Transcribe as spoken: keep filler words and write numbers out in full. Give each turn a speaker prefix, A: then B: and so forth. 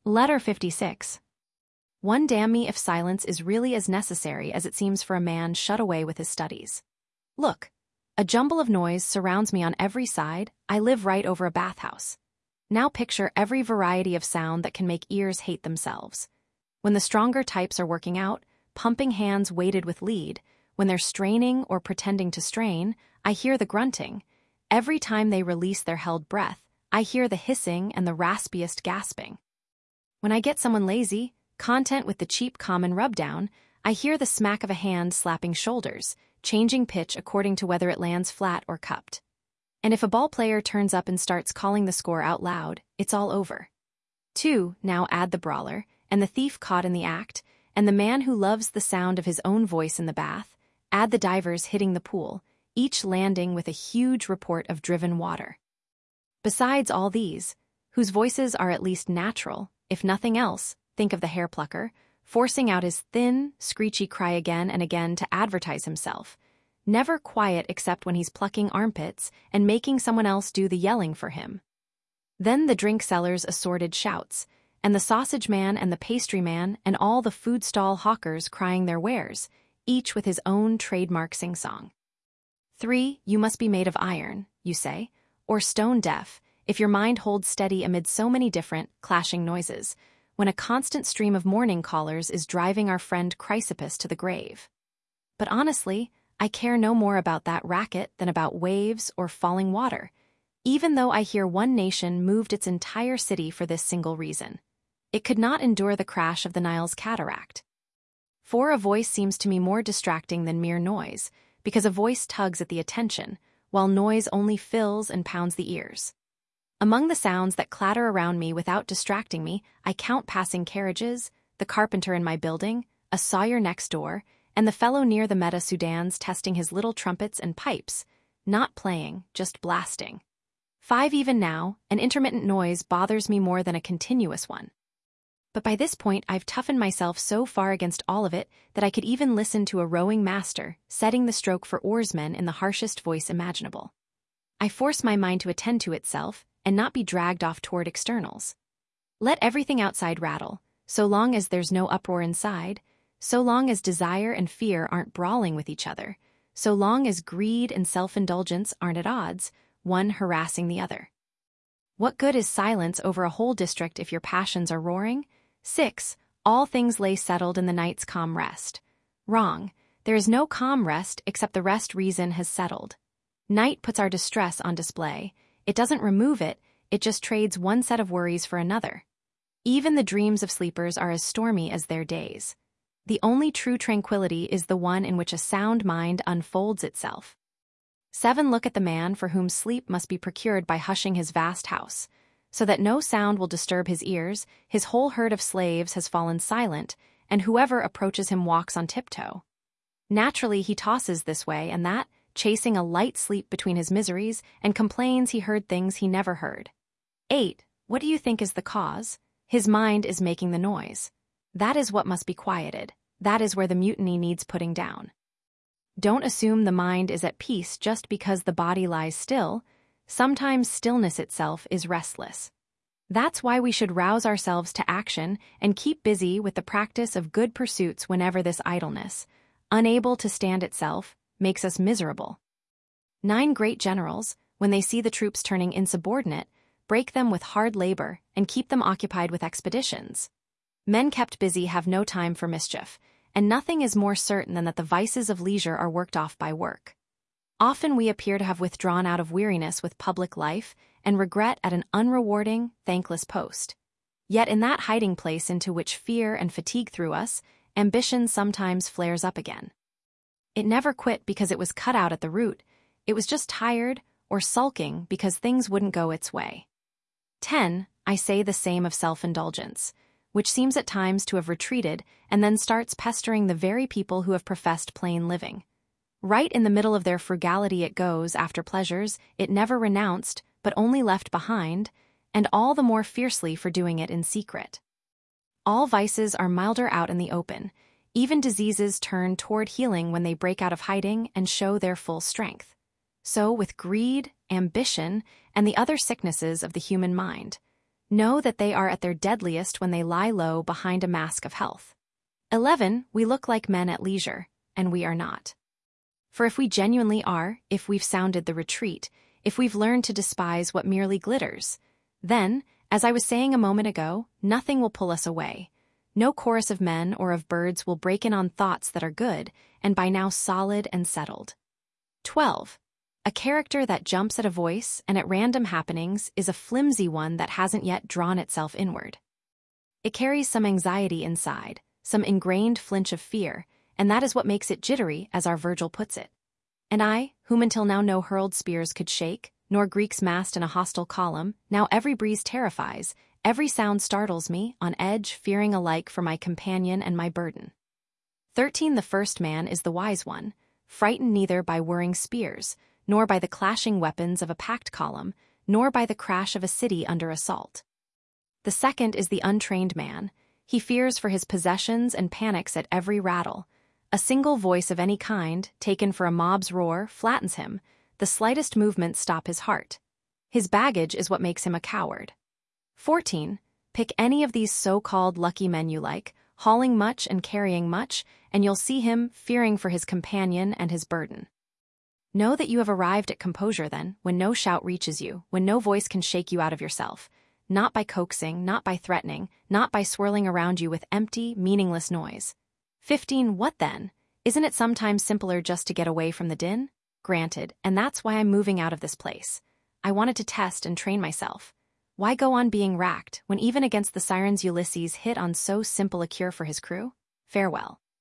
A: Letter fifty-six. One damn me if silence is really as necessary as it seems for a man shut away with his studies. Look, a jumble of noise surrounds me on every side. I live right over a bathhouse. Now picture every variety of sound that can make ears hate themselves. When the stronger types are working out, pumping hands weighted with lead, when they're straining or pretending to strain, I hear the grunting. Every time they release their held breath, I hear the hissing and the raspiest gasping. When I get someone lazy, content with the cheap common rubdown, I hear the smack of a hand slapping shoulders, changing pitch according to whether it lands flat or cupped. And if a ball player turns up and starts calling the score out loud, it's all over. Two, now add the brawler, and the thief caught in the act, and the man who loves the sound of his own voice in the bath, add the divers hitting the pool, each landing with a huge report of driven water. Besides all these, whose voices are at least natural, if nothing else, think of the hair plucker, forcing out his thin, screechy cry again and again to advertise himself, never quiet except when he's plucking armpits and making someone else do the yelling for him. Then the drink seller's assorted shouts, and the sausage man and the pastry man and all the food stall hawkers crying their wares, each with his own trademark sing-song. Three, you must be made of iron, you say, or stone-deaf, if your mind holds steady amid so many different, clashing noises, when a constant stream of morning callers is driving our friend Chrysippus to the grave. But honestly, I care no more about that racket than about waves or falling water, even though I hear one nation moved its entire city for this single reason. It could not endure the crash of the Nile's cataract. For a voice seems to me more distracting than mere noise, because a voice tugs at the attention, while noise only fills and pounds the ears. Among the sounds that clatter around me without distracting me, I count passing carriages, the carpenter in my building, a sawyer next door, and the fellow near the Meta Sudans testing his little trumpets and pipes, not playing, just blasting. Five even now, an intermittent noise bothers me more than a continuous one. But by this point I've toughened myself so far against all of it that I could even listen to a rowing master setting the stroke for oarsmen in the harshest voice imaginable. I force my mind to attend to itself and not be dragged off toward externals. Let everything outside rattle, so long as there's no uproar inside, so long as desire and fear aren't brawling with each other, so long as greed and self-indulgence aren't at odds, one harassing the other. What good is silence over a whole district if your passions are roaring? Six, all things lay settled in the night's calm rest. Wrong. There is no calm rest except the rest reason has settled. Night puts our distress on display. It doesn't remove it, it just trades one set of worries for another. Even the dreams of sleepers are as stormy as their days. The only true tranquility is the one in which a sound mind unfolds itself. Seven, look at the man for whom sleep must be procured by hushing his vast house, so that no sound will disturb his ears. His whole herd of slaves has fallen silent, and whoever approaches him walks on tiptoe. Naturally he tosses this way and that, chasing a light sleep between his miseries, and complains he heard things he never heard. Eight, what do you think is the cause? His mind is making the noise. That is what must be quieted. That is where the mutiny needs putting down. Don't assume the mind is at peace just because the body lies still. Sometimes stillness itself is restless. That's why we should rouse ourselves to action and keep busy with the practice of good pursuits whenever this idleness, unable to stand itself, makes us miserable. Nine great generals, when they see the troops turning insubordinate, break them with hard labor and keep them occupied with expeditions. Men kept busy have no time for mischief, and nothing is more certain than that the vices of leisure are worked off by work. Often we appear to have withdrawn out of weariness with public life and regret at an unrewarding, thankless post. Yet in that hiding place into which fear and fatigue threw us, ambition sometimes flares up again. It never quit because it was cut out at the root, it was just tired or sulking because things wouldn't go its way. Ten, I say the same of self-indulgence, which seems at times to have retreated and then starts pestering the very people who have professed plain living. Right in the middle of their frugality it goes after pleasures it never renounced but only left behind, and all the more fiercely for doing it in secret. All vices are milder out in the open. Even diseases turn toward healing when they break out of hiding and show their full strength. So with greed, ambition, and the other sicknesses of the human mind. Know that they are at their deadliest when they lie low behind a mask of health. eleven. We look like men at leisure, and we are not. For if we genuinely are, if we've sounded the retreat, if we've learned to despise what merely glitters, then, as I was saying a moment ago, nothing will pull us away. No chorus of men or of birds will break in on thoughts that are good, and by now solid and settled. twelve. A character that jumps at a voice and at random happenings is a flimsy one that hasn't yet drawn itself inward. It carries some anxiety inside, some ingrained flinch of fear, and that is what makes it jittery, as our Virgil puts it. And I, whom until now no hurled spears could shake, nor Greeks massed in a hostile column, now every breeze terrifies, every sound startles me, on edge, fearing alike for my companion and my burden. thirteen. The first man is the wise one, frightened neither by whirring spears, nor by the clashing weapons of a packed column, nor by the crash of a city under assault. The second is the untrained man. He fears for his possessions and panics at every rattle. A single voice of any kind, taken for a mob's roar, flattens him. The slightest movements stop his heart. His baggage is what makes him a coward. fourteen. Pick any of these so-called lucky men you like, hauling much and carrying much, and you'll see him fearing for his companion and his burden. Know that you have arrived at composure then, when no shout reaches you, when no voice can shake you out of yourself, not by coaxing, not by threatening, not by swirling around you with empty, meaningless noise. fifteen. What then? Isn't it sometimes simpler just to get away from the din? Granted, and that's why I'm moving out of this place. I wanted to test and train myself. Why go on being racked when even against the sirens Ulysses hit on so simple a cure for his crew? Farewell.